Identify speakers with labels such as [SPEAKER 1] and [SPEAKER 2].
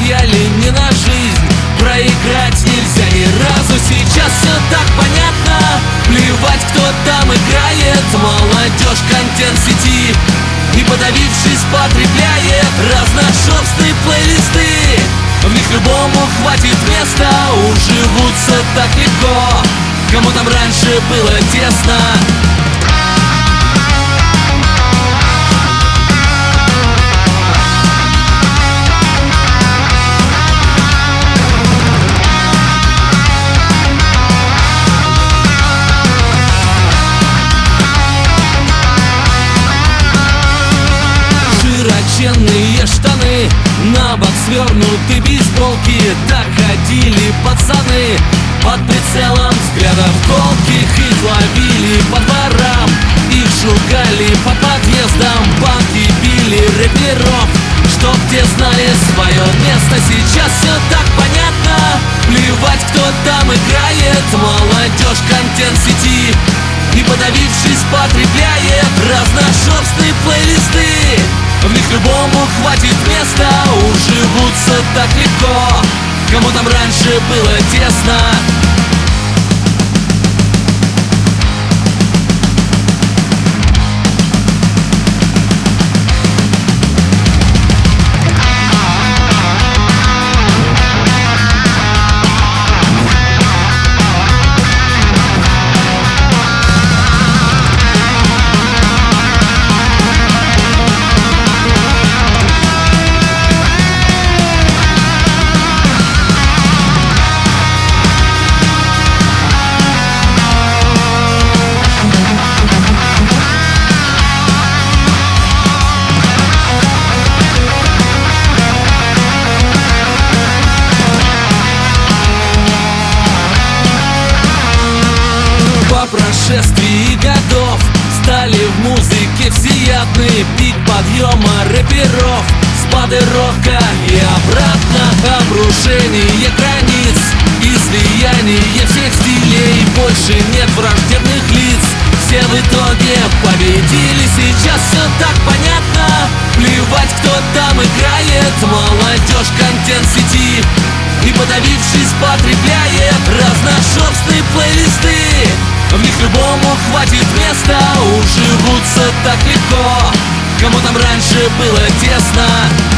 [SPEAKER 1] рояли не на жизнь, проиграть нельзя ни разу. Сейчас все так понятно, плевать, кто там играет. Молодежь контент сети, не подавившись, потребляет разношерстные плейлисты. В них любому хватит места, уживутся так легко, кому там раньше было тесно. Широченные штаны, на бок свернуты бейсболки. Так ходили пацаны под прицелом взглядов колких. Их ловили по дворам, их шугали по подъездам. Банки били рэперов, чтоб те знали свое место. Сейчас все так понятно, плевать, кто там играет. Молодежь контент сети, не подавившись, потребляет разношерстные плейлисты. В них любому хватит места, уживутся так легко, кому там раньше было тесно. По прошествии годов стали в музыке всеядны. Пик подъема рэперов, спады рока и обратно. Обрушение границ, излияние всех стилей. Больше нет враждебных лиц, все в итоге победили. Сейчас все так понятно, плевать, кто там играет. Молодежь контент сети, не подавившись, потребляет разношерстные плейлисты. В них любому хватит места, уживутся так легко, кому там раньше было тесно.